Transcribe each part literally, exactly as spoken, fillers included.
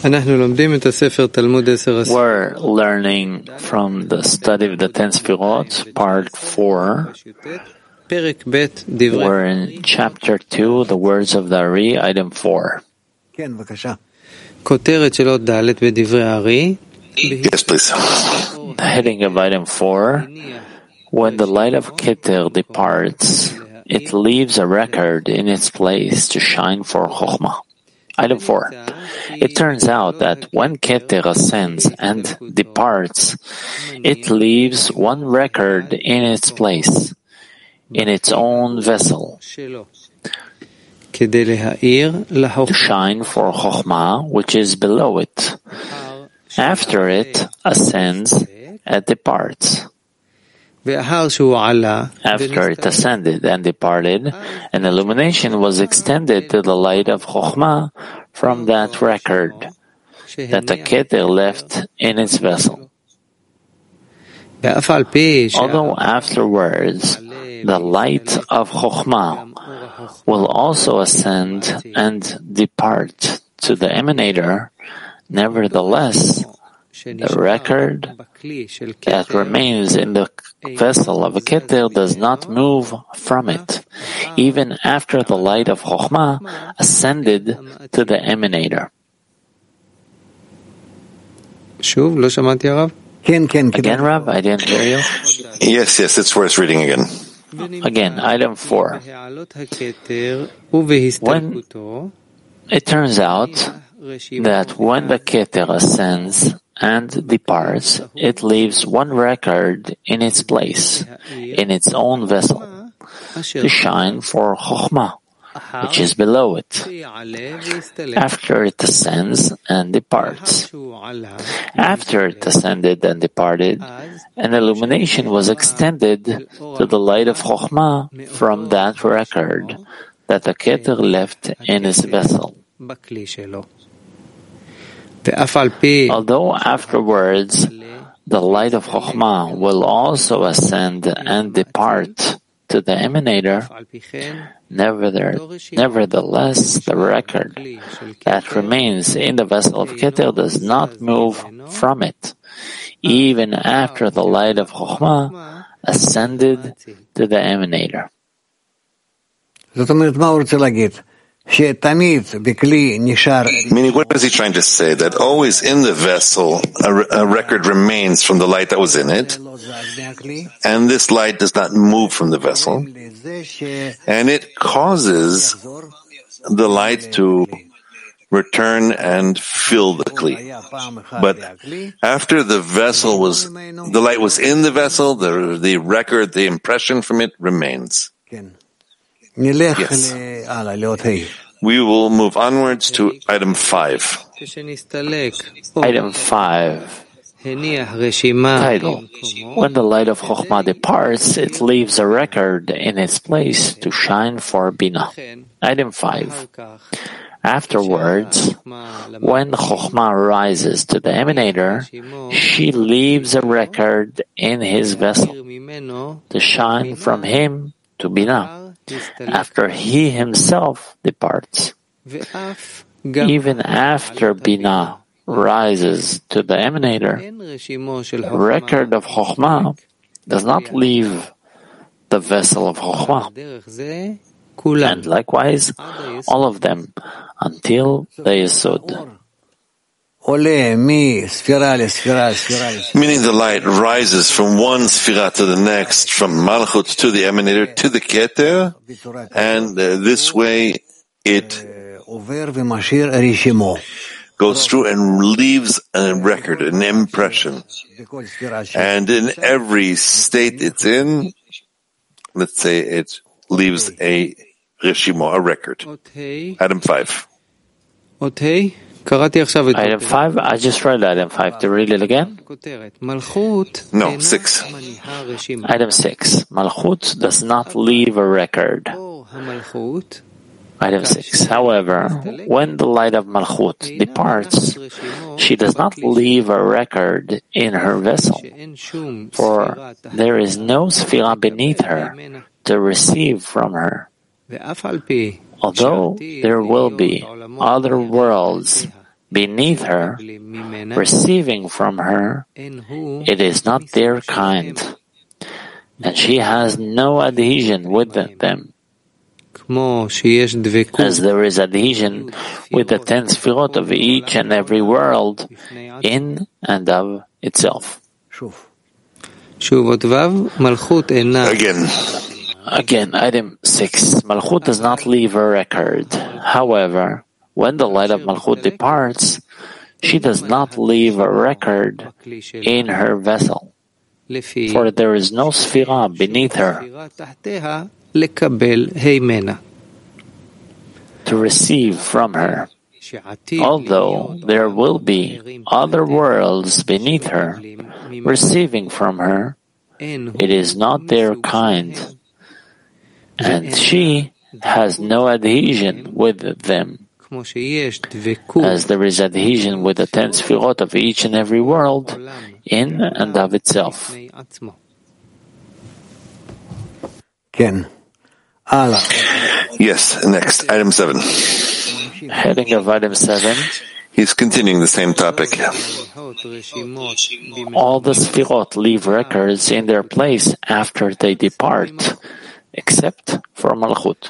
learning from the study of the Ten Sfirot, part four. We're in chapter two, the words of the Ari, item four. Yes, please. The heading of item four: when the light of Keter departs, it leaves a record in its place to shine for Chokhmah. Item four. It turns out that when Keter ascends and departs, it leaves one record in its place, in its own vessel, to shine for Chokhmah, which is below it. After it ascends and departs. After it ascended and departed, an illumination was extended to the light of Chokhmah from that record that the Keter left in its vessel. Although afterwards the light of Chokhmah will also ascend and depart to the emanator, nevertheless, the record that remains in the vessel of a Keter does not move from it, even after the light of Chokhmah ascended to the emanator. Again, Rav, I didn't hear you. Yes, yes, it's worth reading again. Again, item four. When it turns out that when the Keter ascends and departs, it leaves one record in its place, in its own vessel, to shine for Chokhmah, which is below it, after it ascends and departs. After it ascended and departed, an illumination was extended to the light of Chokhmah from that record that the Keter left in his vessel. Although afterwards the light of Chokhmah will also ascend and depart to the emanator, nevertheless the record that remains in the vessel of Keter does not move from it, even after the light of Chokhmah ascended to the emanator. Meaning, what is he trying to say? That always in the vessel, a, a record remains from the light that was in it, and this light does not move from the vessel, and it causes the light to return and fill the kli. But after the vessel was, the light was in the vessel, the, the record, the impression from it remains. Yes. We will move onwards to item five. Item five. Title: when the light of Chokhmah departs, it leaves a record in its place to shine for Binah. Item five. Afterwards, when Chokhmah rises to the emanator, she leaves a record in his vessel to shine from him to Binah, after he himself departs. Even after Binah rises to the emanator, the record of Chokhmah does not leave the vessel of Chokhmah, and likewise all of them until the Yesod. Meaning the light rises from one sphira to the next, from Malchut to the emanator to the Keter, and uh, this way it goes through and leaves a record, an impression. And in every state it's in, let's say it leaves a reshimo, a record. Item five. Item five, I just read item five. To read it again? No, six. Item six. Malchut does not leave a record. Item six. However, when the light of Malchut departs, she does not leave a record in her vessel, for there is no sphira beneath her to receive from her. Although there will be other worlds beneath her, receiving from her, it is not their kind, and she has no adhesion with them. As there is adhesion with the ten sfirot of each and every world in and of itself. Again. Again, item six. Malchut does not leave a record. However, when the light of Malchut departs, she does not leave a record in her vessel, for there is no sphira beneath her to receive from her. Although there will be other worlds beneath her receiving from her, it is not their kind, and she has no adhesion with them, as there is adhesion with the ten sfirot of each and every world in and of itself. Yes, next, item seven. Heading of item seven. He's continuing the same topic. All the sfirot leave records in their place after they depart, except for Malchut.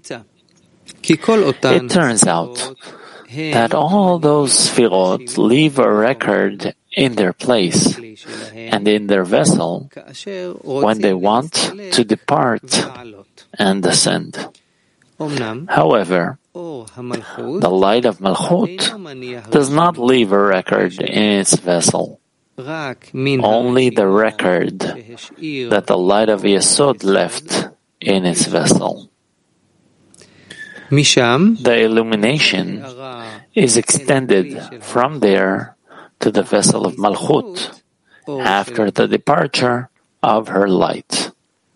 It turns out that all those sfirot leave a record in their place and in their vessel when they want to depart and descend. However, the light of Malchut does not leave a record in its vessel, only the record that the light of Yesod left in its vessel. The illumination is extended from there to the vessel of Malchut after the departure of her light.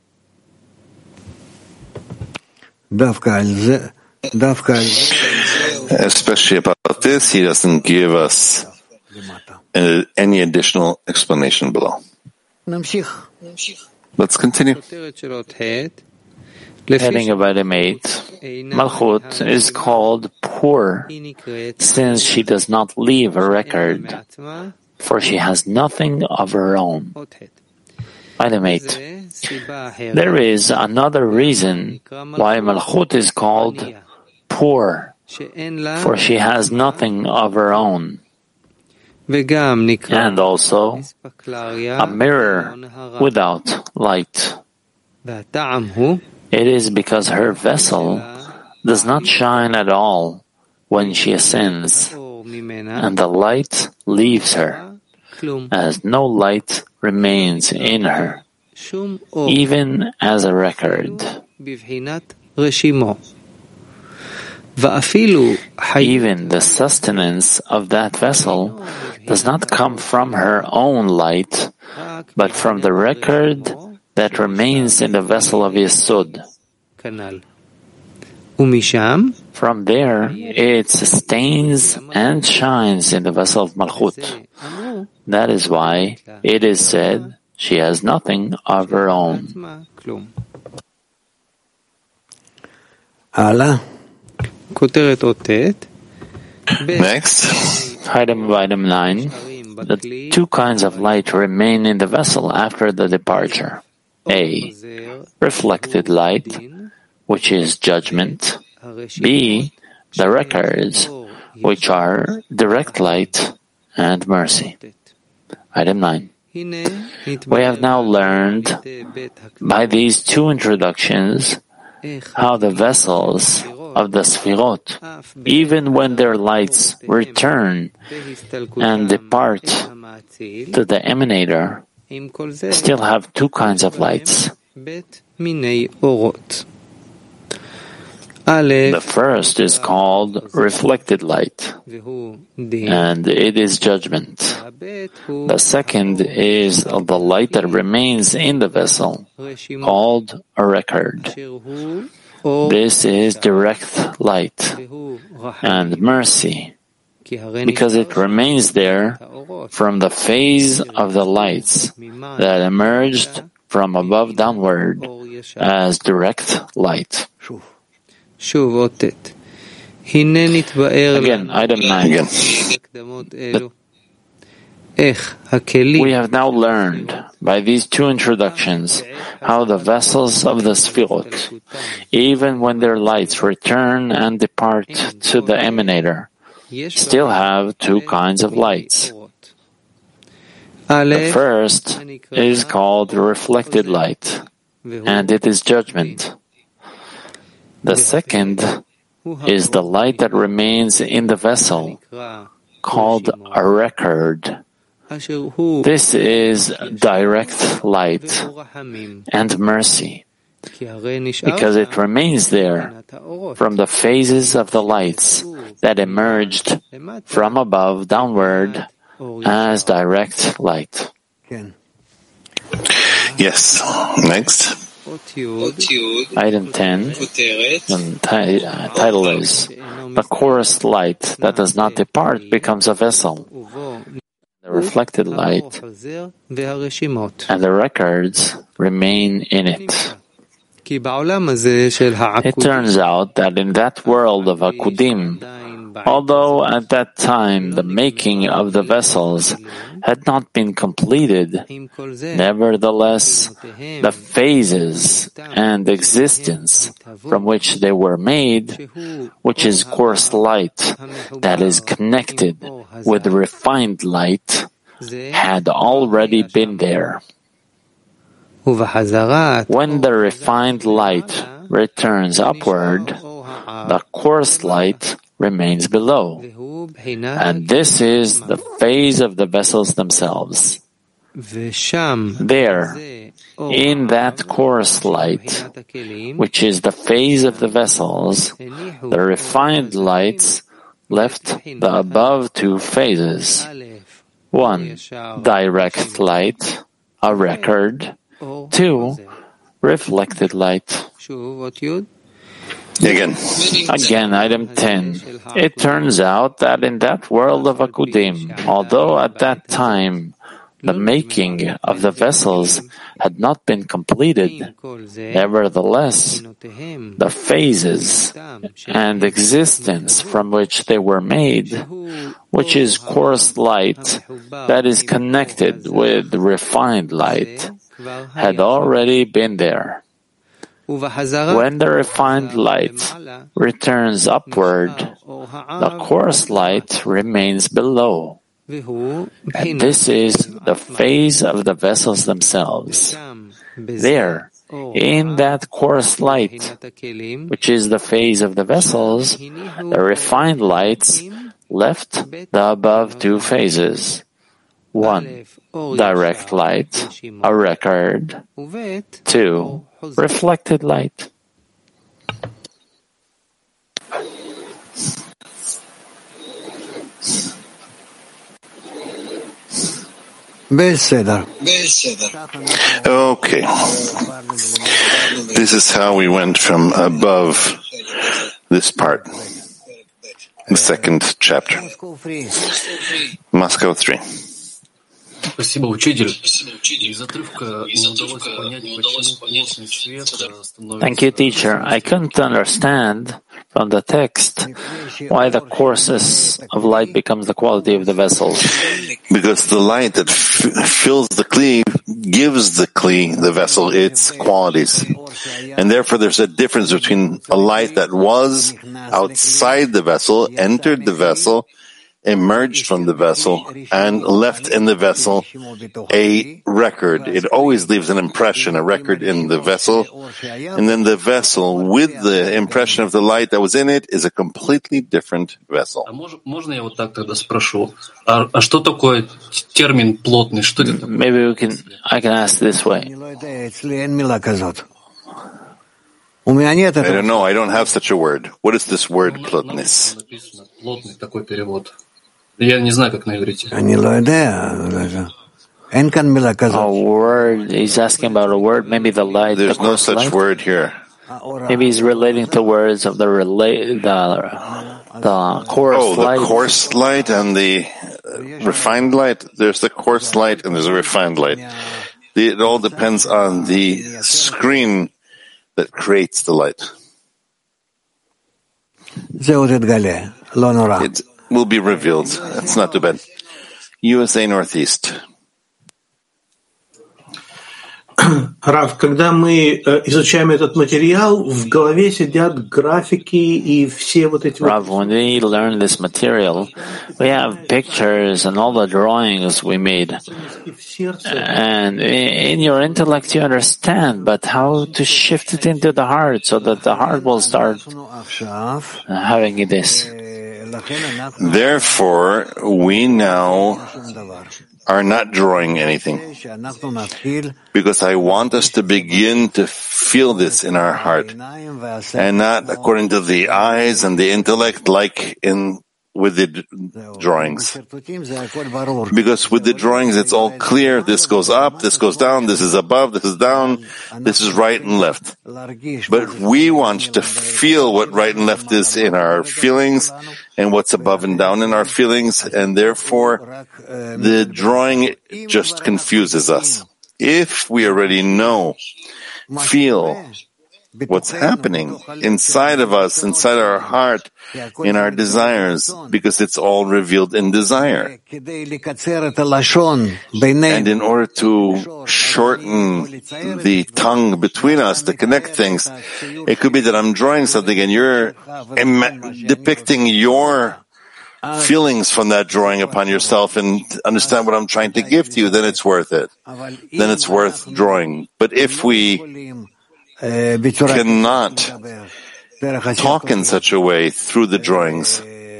Especially about this, he doesn't give us uh, any additional explanation below. Let's continue. Heading of item eight, Malchut is called poor since she does not leave a record, for she has nothing of her own. Item eight. There is another reason why Malchut is called poor, for she has nothing of her own, and also a mirror without light. It is because her vessel does not shine at all when she ascends, and the light leaves her, as no light remains in her, even as a record. Even the sustenance of that vessel does not come from her own light, but from the record that remains in the vessel of Yesod. From there, it sustains and shines in the vessel of Malchut. That is why it is said she has nothing of her own. Next. Item of item nine. The two kinds of light remain in the vessel after the departure. A. Reflected light, which is judgment. B. The records, which are direct light and mercy. Item nine. We have now learned by these two introductions how the vessels of the Sfirot, even when their lights return and depart to the emanator, still have two kinds of lights. The first is called reflected light, and it is judgment. The second is the light that remains in the vessel, called a record. This is direct light and mercy, because it remains there from the phase of the lights that emerged from above downward as direct light. Again, item nine. Again. We have now learned by these two introductions how the vessels of the Sfirot, even when their lights return and depart to the emanator, still have two kinds of lights. The first is called reflected light, and it is judgment. The second is the light that remains in the vessel, called a record. This is direct light and mercy, because it remains there from the phases of the lights that emerged from above downward as direct light. Yes. Next. Item ten, the t- uh, title is The Chorus Light That Does Not Depart Becomes a Vessel. The reflected light and the records remain in it. It turns out that in that world of Akudim, although at that time the making of the vessels had not been completed, nevertheless the phases and existence from which they were made, which is coarse light that is connected with refined light, had already been there. When the refined light returns upward, the coarse light remains below, and this is the phase of the vessels themselves. There, in that coarse light, which is the phase of the vessels, the refined lights left the above two phases. One, direct light, a record. Two, reflected light. Again. Again, item ten. It turns out that in that world of Akudim, although at that time the making of the vessels had not been completed, nevertheless, the phases and existence from which they were made, which is coarse light that is connected with refined light, had already been there. When the refined light returns upward, the coarse light remains below. And this is the phase of the vessels themselves. There, in that coarse light, which is the phase of the vessels, the refined lights left the above two phases. One, direct light, a record. Two, reflected light. Okay. This is how we went from above this part, the second chapter. Moscow three. Спасибо, учитель. Из отрывка не удалось понять, почему плотный свет становится... Thank you, teacher. I couldn't understand from the text why the coarseness of light becomes the quality of the vessels. Because the light that f- fills the kli gives the kli, the vessel, its qualities. And therefore there's a difference between a light that was outside the vessel, entered the vessel, emerged from the vessel, and left in the vessel a record. It always leaves an impression, a record in the vessel. And then the vessel with the impression of the light that was in it is a completely different vessel. Можно я вот так тогда спрошу? А, а что такое термин плотный? Что это? Maybe we can, I can ask this way. I don't know, I don't have such a word. What is this word, plotness? Плотный такой перевод. Я не знаю, как на иврите. A word, he's asking about a word, maybe the light. There's the no such light. word here. Maybe he's relating to words of the relate, the, the coarse oh, the light. coarse light and the refined light. There's the coarse light and there's a refined light. The, it all depends on the screen that creates the light. It's, will be revealed. It's not too bad. U S A Northeast. Рав, когда мы изучаем этот материал, в голове сидят графики и все вот эти... Rav, when we learn this material, we have pictures and all the drawings we made. And in your intellect you understand, but how to shift it into the heart so that the heart will start having this. Therefore, we now are not drawing anything, because I want us to begin to feel this in our heart, and not according to the eyes and the intellect like in with the drawings. Because with the drawings it's all clear, this goes up, this goes down, this is above, this is down, this is right and left. But we want to feel what right and left is in our feelings and what's above and down in our feelings, and therefore the drawing just confuses us. If we already know, feel what's happening inside of us, inside our heart, in our desires, because it's all revealed in desire. And in order to shorten the tongue between us, to connect things, it could be that I'm drawing something and you're im- depicting your feelings from that drawing upon yourself and understand what I'm trying to give to you, then it's worth it. Then it's worth drawing. But if we cannot talk in such a way through the drawings,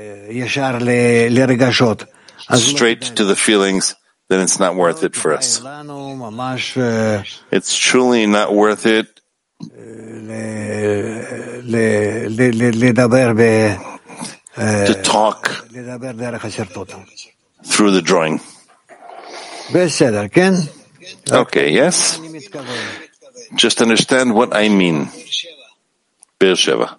straight to the feelings, then it's not worth it for us. It's truly not worth it to talk through the drawing. Okay, yes? Just understand what I mean. Beersheba.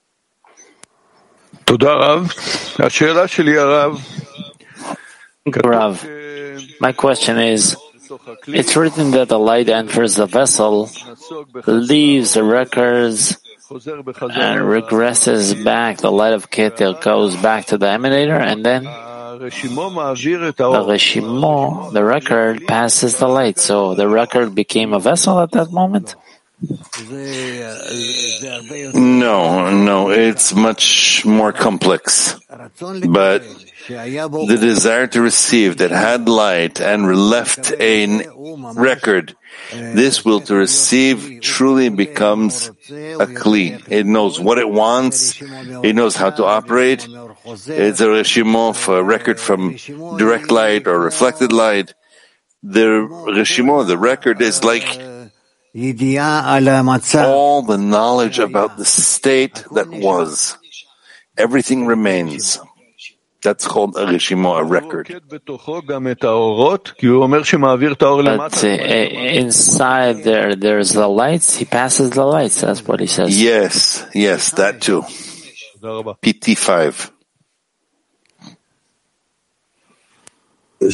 Rav, my question is, it's written that the light enters the vessel, leaves the records, and regresses back. The light of Keter goes back to the emanator, and then the Reshimo, the record, passes the light. So the record became a vessel at that moment? No, no, it's much more complex. But the desire to receive that had light and left a record, this will to receive truly becomes a kli. It knows what it wants, it knows how to operate. It's a reshimo, a record from direct light or reflected light. The reshimo, the record, is like all the knowledge about the state that was. Everything remains. That's called a reshimo, a record. But uh, inside there, there's the lights. He passes the lights. That's what he says. Yes, yes, that too. P T five. Uh,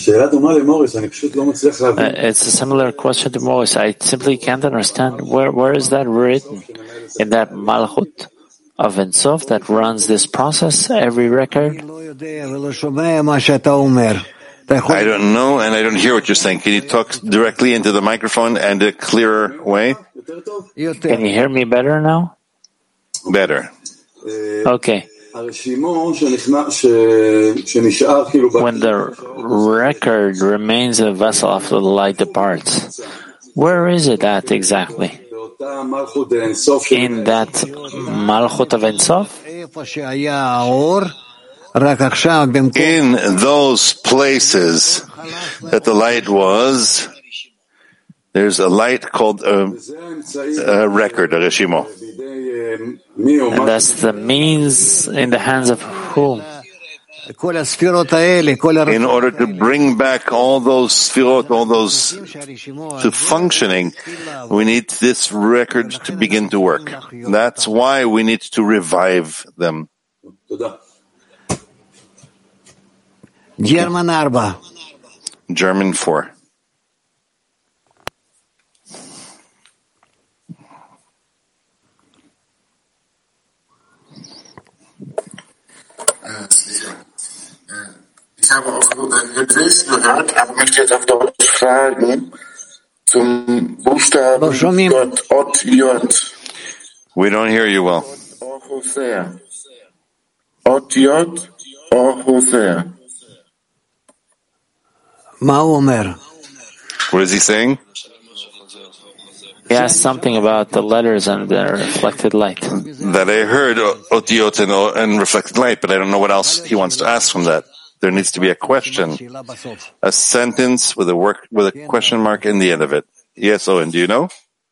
it's a similar question to Morris. I simply can't understand where where is that written in that Malchut of Ein Sof that runs this process, every record? I don't know, and I don't hear what you're saying. Can you talk directly into the microphone and a clearer way? Can you hear me better now? Better. Okay. When the record remains in the vessel after the light departs, where is it at exactly? In that Malchut of Ein Sof? In those places that the light was, there's a light called a, a record, a reshimo. And that's the means in the hands of whom? In order to bring back all those sfirot, all those to functioning, we need this record to begin to work. That's why we need to revive them. German Arba. German four. Hebräisch gehört, aber möchte jetzt auf Deutsch fragen zum Buchstaben J, Ot, J. We don't hear you well. Or Hosea. Ot, J, or Hosea. What is he saying? He asked something about the letters and the reflected light. That I heard Otiot and, and reflected light, but I don't know what else he wants to ask from that. There needs to be a question, a sentence with a work with a question mark in the end of it. Yes, Owen, do you know?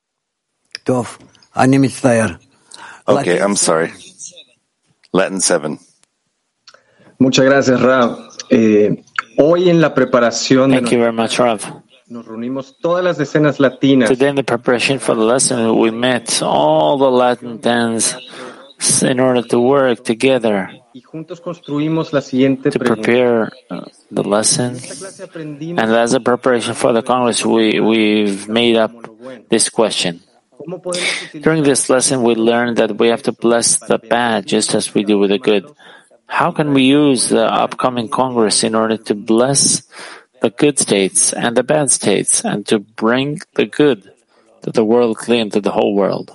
Okay, I'm sorry. Latin seven. Muchas gracias, Rav. Eh, hoy en la preparación Thank you very much, Rav. Nos reunimos todas las decenas latinas. Today in the preparation for the lesson, we met all the Latin tens in order to work together Y juntos construimos la siguiente to prepare the lesson. And as a preparation for the Congress, we, we've made up this question. During this lesson, we learned that we have to bless the bad just as we do with the good. How can we use the upcoming Congress in order to bless the good states and the bad states, and to bring the good to the world, clean to the whole world?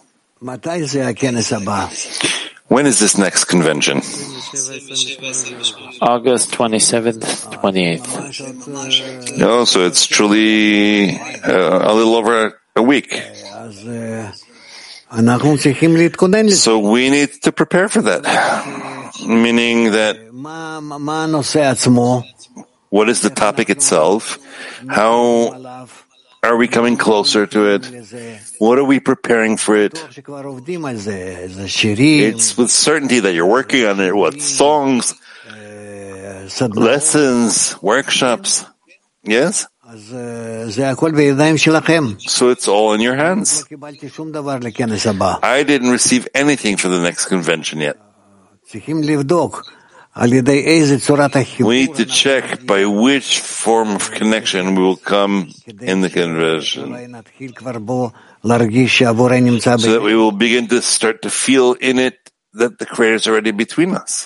When is this next convention? August twenty-seventh, twenty-eighth. Oh, so it's truly uh, a little over a week. So we need to prepare for that, meaning that what is the topic itself? How are we coming closer to it? What are we preparing for it? It's with certainty that you're working on it. What songs, lessons, workshops? Yes? So it's all in your hands. I didn't receive anything for the next convention yet. We need to check by which form of connection we will come in the convention, so that we will begin to start to feel in it that the Creator is already between us.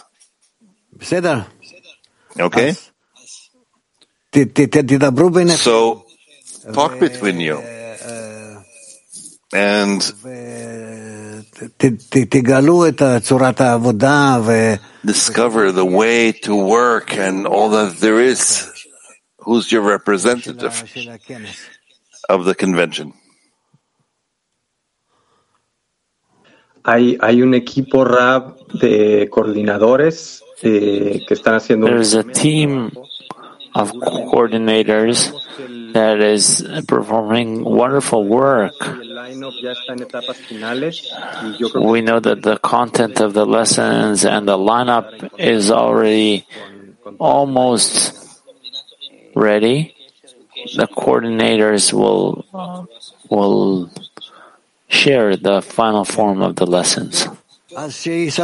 Okay? So, talk between you. And discover the way to work and all that there is. Who's your representative of the convention? Hay, hay un equipo Rav de coordinadores eh, que están haciendo. There's a team of coordinators that is performing wonderful work. We know that the content of the lessons and the lineup is already almost ready. The coordinators will will share the final form of the lessons. So let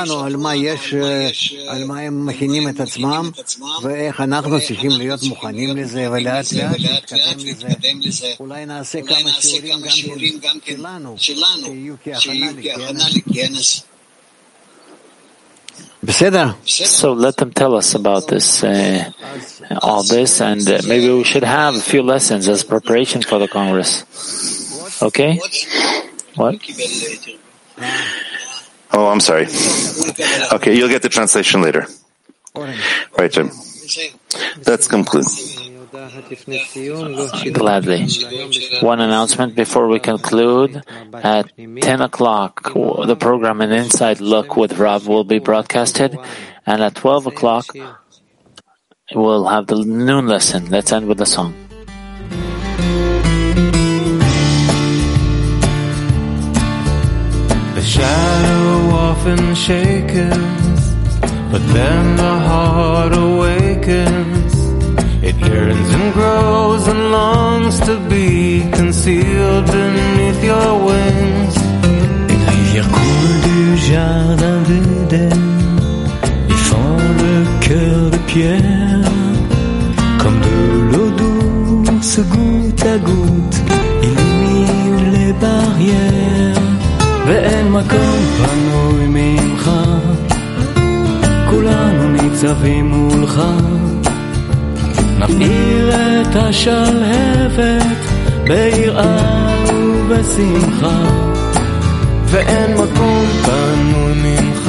them tell us about this, uh, all this, and uh, maybe we should have a few lessons as preparation for the Congress. Okay? What? Oh, I'm sorry. Okay, you'll get the translation later. Right, Jim. That's complete. Gladly. One announcement before we conclude. At ten o'clock, the program An Inside Look with Rav will be broadcasted, and at twelve o'clock, we'll have the noon lesson. Let's end with a song. The shadow often shakens, but then the heart awakens. It yearns and grows and longs to be concealed beneath your wings. Une rivière coule du jardin d'Éden, défend le cœur de pierre, comme de l'eau douce goutte à goutte, illumine les barrières. ואין מקום פנוי ממך, כולנו ניצבים מולך, נבעיר את השלהבת ביראה ובשמחה, ואין מקום פנוי ממך,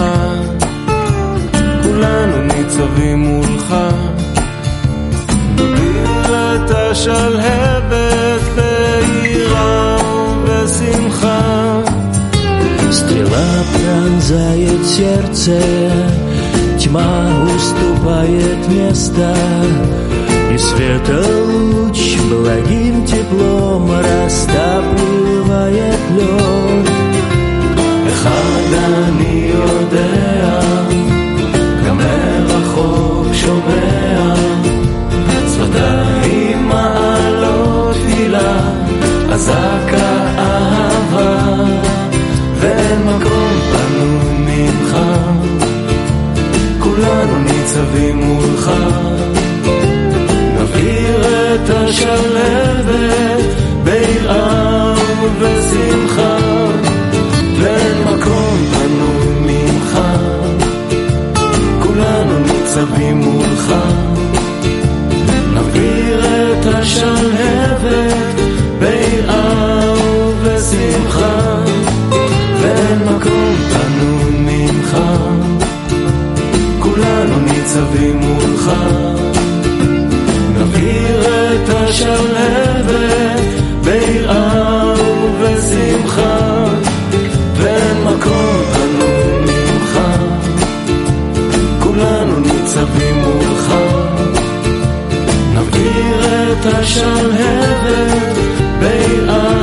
כולנו ניצבים מולך. נבעיר את השלהבת ביראה ובשמחה. Стрела пронзает сердце, тьма уступает место, и светолуч благим теплом растапливает лед. אחד אני יודע, גם מרחוק שומע, שפתיים מעלות תפילה, אזעקה אהבה, ואין מקום פנוי ממך, כולנו ניצבים מולך. נבעיר את השלהבת ביראה ובשמחה, ואין מקום פנוי ממך, כולנו ניצבים מולך. נבעיר את השלהבת ביראה ובשמחה, ואין מקום פנוי ממך, כולנו ניצבים מולך. נבעיר את השלהבת ביראה ובשמחה, ואין מקום פנוי ממך, כולנו ניצבים מולך. נבעיר את השלהבת ביראה